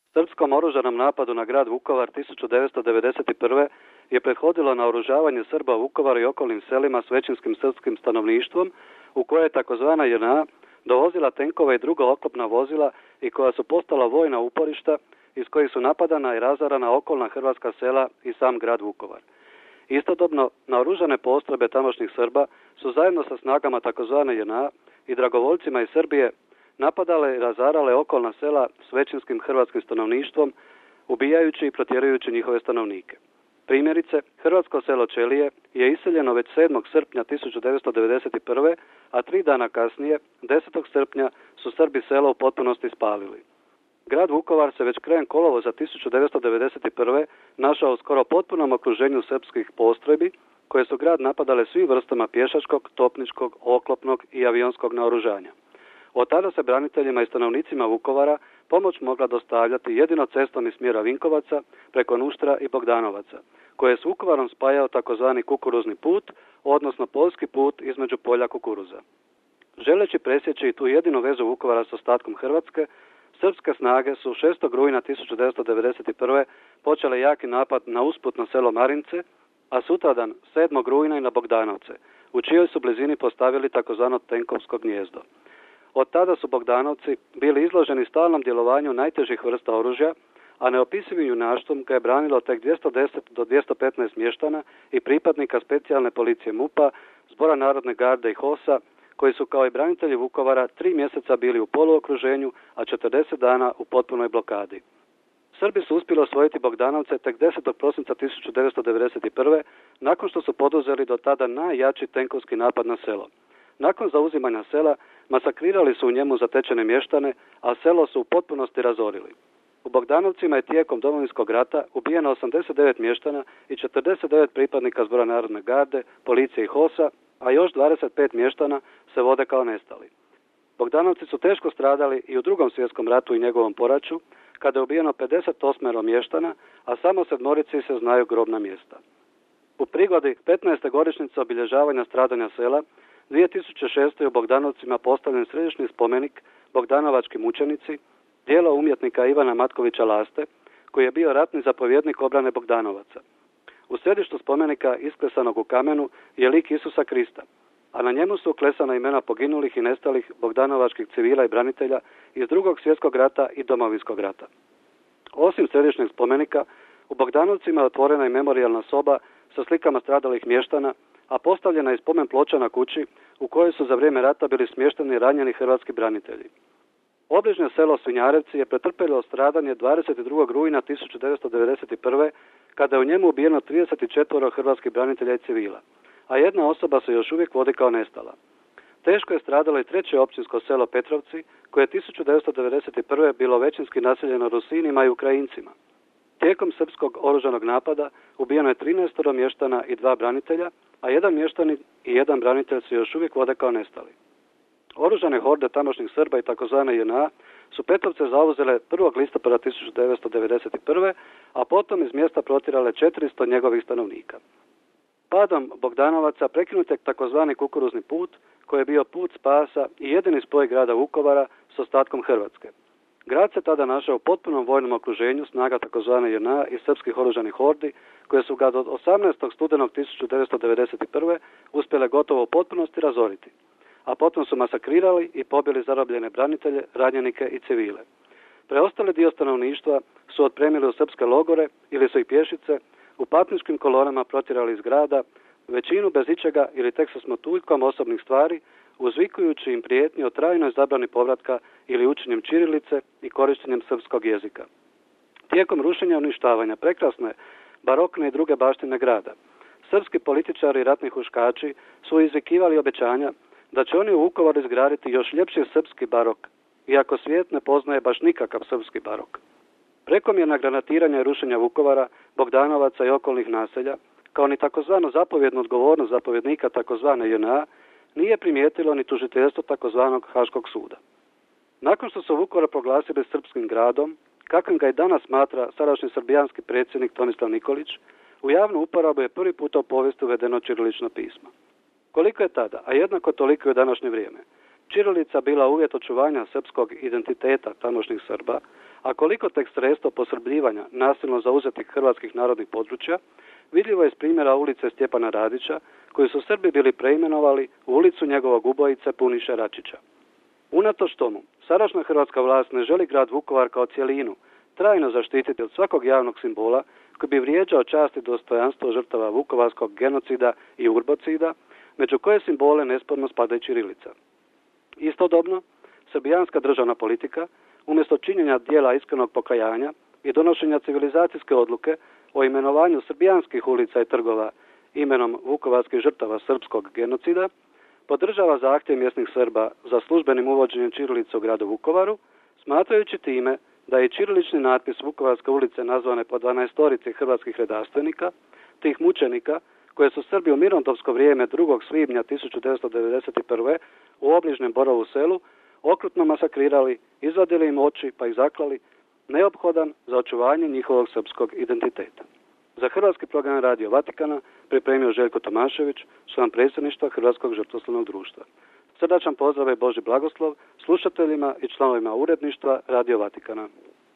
Srpskom oružanom napadu na grad Vukovar 1991. je prethodilo naoružavanje Srba u Vukovaru i okolnim selima s većinskim srpskim stanovništvom, u koje je takozvana JNA dovozila tenkove i druga oklopna vozila i koja su postala vojna uporišta iz kojih su napadana i razarana okolna hrvatska sela i sam grad Vukovar. Istodobno, naoružane postrojbe tamošnjih Srba su zajedno sa snagama takozvane JNA i dragovoljcima iz Srbije napadale i razarale okolna sela s većinskim hrvatskim stanovništvom, ubijajući i protjerujući njihove stanovnike. Primjerice, hrvatsko selo Čelije je iseljeno već 7. srpnja 1991. a 3 dana kasnije, 10. srpnja, su Srbi selo u potpunosti spalili. Grad Vukovar se već krajem kolovoza 1991. našao u skoro potpunom okruženju srpskih postrojbi, koje su grad napadale svim vrstama pješačkog, topničkog, oklopnog i avionskog naoružanja. Od tada se braniteljima i stanovnicima Vukovara pomoć mogla dostavljati jedino cestom iz smjera Vinkovaca preko Nuštra i Bogdanovaca, koje je s Vukovarom spajao takozvani kukuruzni put, odnosno poljski put između polja kukuruza. Želeći presjeći i tu jedinu vezu Vukovara s ostatkom Hrvatske, srpske snage su 6. rujna 1991. počele jaki napad na usputno selo Marince, a sutradan 7. rujna i na Bogdanovce, u čijoj su blizini postavili takozvano tenkovsko gnijezdo. Od tada su Bogdanovci bili izloženi stalnom djelovanju najtežih vrsta oružja, a neopisivim junaštvom ga je branilo tek 210 do 215 mještana i pripadnika specijalne policije MUP-a, Zbora narodne garde i HOS-a, koji su kao i branitelji Vukovara 3 mjeseca bili u poluokruženju, a 40 dana u potpunoj blokadi. Srbi su uspjeli osvojiti Bogdanovce tek 10. prosinca 1991. nakon što su poduzeli do tada najjači tenkovski napad na selo. Nakon zauzimanja sela masakrirali su u njemu zatečene mještane, a selo su u potpunosti razorili. U Bogdanovcima je tijekom Domovinskog rata ubijeno 89 mještana i 49 pripadnika Zbora narodne garde, policije i HOS-a, a još 25 mještana se vode kao nestali. Bogdanovci su teško stradali i u Drugom svjetskom ratu i njegovom poraću, kada je ubijeno 58 mještana, a samo 7 se znaju grobna mjesta. U prigodi 15. godišnjice obilježavanja stradanja sela, 2006. u Bogdanovcima postavljen središnji spomenik Bogdanovački mučenici, djelo umjetnika Ivana Matkovića Laste, koji je bio ratni zapovjednik obrane Bogdanovaca. U središtu spomenika, isklesanog u kamenu, je lik Isusa Krista, a na njemu su uklesana imena poginulih i nestalih bogdanovačkih civila i branitelja iz Drugog svjetskog rata i Domovinskog rata. Osim središnjeg spomenika, u Bogdanovcima je otvorena i memorijalna soba sa slikama stradalih mještana, a postavljena je spomen ploča na kući u kojoj su za vrijeme rata bili smješteni ranjeni hrvatski branitelji. Obližnje selo Svinjarevci je pretrpjelo stradanje 22. rujna 1991. kada je u njemu ubijeno 34 hrvatskih branitelja i civila, a jedna osoba se još uvijek vodi kao nestala. Teško je stradalo i 3. općinsko selo Petrovci, koje je 1991. bilo većinski naseljeno Rusinima i Ukrajincima. Tijekom srpskog oružanog napada ubijeno je 13 mještana i 2 branitelja, a jedan mještanin i jedan branitelj se još uvijek vode kao nestali. Oružane horde tamošnjih Srba i takozvane JNA su Petrovce zauzele 1. listopada 1991. a potom iz mjesta protjerale 400 njegovih stanovnika. Padom Bogdanovaca prekinut je takozvani kukuruzni put, koji je bio put spasa i jedini spoj grada Vukovara s ostatkom Hrvatske. Grad se tada našao u potpunom vojnom okruženju snaga takozvane JNA i srpskih oružanih hordi, koje su ga do 18. studenog 1991. uspjele gotovo u potpunosti razoriti, a potom su masakrirali i pobili zarobljene branitelje, ranjenike i civile. Preostali dio stanovništva su otpremili u srpske logore ili su ih pješice u patničkim kolonama protjerali iz grada, većinu bez ičega ili tek sa smotuljkom osobnih stvari, uzvikujući im prijetnje o trajnoj zabrani povratka ili učenjem ćirilice i korištenjem srpskog jezika. Tijekom rušenja i uništavanja prekrasne, barokne i druge baštine grada, srpski političari i ratni huškači su izvikivali obećanja da će oni u Vukovaru izgraditi još ljepši srpski barok, iako svijet ne poznaje baš nikakav srpski barok. Prekomjerna granatiranja i rušenja Vukovara, Bogdanovaca i okolnih naselja, kao ni takozvano zapovjednu odgovornost zapovjednika takozvane JNA, nije primijetilo ni tužiteljstvo takozvanog Haškog suda. Nakon što su Vukovar proglasili srpskim gradom, kakvim ga i danas smatra sadašnji srbijanski predsjednik Tomislav Nikolić, u javnu uporabu je prvi puta u povijesti uvedeno ćirilično pismo. Koliko je tada, a jednako toliko i u današnje vrijeme, ćirilica bila uvjet očuvanja srpskog identiteta tamošnjih Srba, A koliko tek sredstvo posrbljivanja nasilno zauzetih hrvatskih narodnih područja vidljivo je iz primjera ulice Stjepana Radića, koju su Srbi bili preimenovali u ulicu njegovog ubojice Puniše Račića. Unatoč tomu, sadašnja hrvatska vlast ne želi grad Vukovar kao cjelinu trajno zaštititi od svakog javnog simbola koji bi vrijeđao čast i dostojanstvo žrtava vukovarskog genocida i urbocida, među koje simbole nesporno spada i ćirilica. Istodobno, srbijanska državna politika, umjesto činjenja dijela iskrenog pokajanja i donošenja civilizacijske odluke o imenovanju srbijanskih ulica i trgova imenom vukovarskih žrtava srpskog genocida, podržava zahtjev mjesnih Srba za službenim uvođenjem ćirilice u gradu Vukovaru, smatrajući time da je ćirilični natpis Vukovarske ulice nazvane po 12 hrvatskih redarstvenika, tih mučenika, koje su Srbi u mirnodopsko vrijeme 2. svibnja 1991. u obližnjem Borovu selu okrutno masakrirali, izvadili im oči pa ih zaklali, neophodan za očuvanje njihovog srpskog identiteta. Za hrvatski program Radio Vatikana pripremio Željko Tomašević, član predsjedništva Hrvatskog žrtvoslovnog društva. Srdačan pozdrav i Božji blagoslov slušateljima i članovima uredništva Radio Vatikana.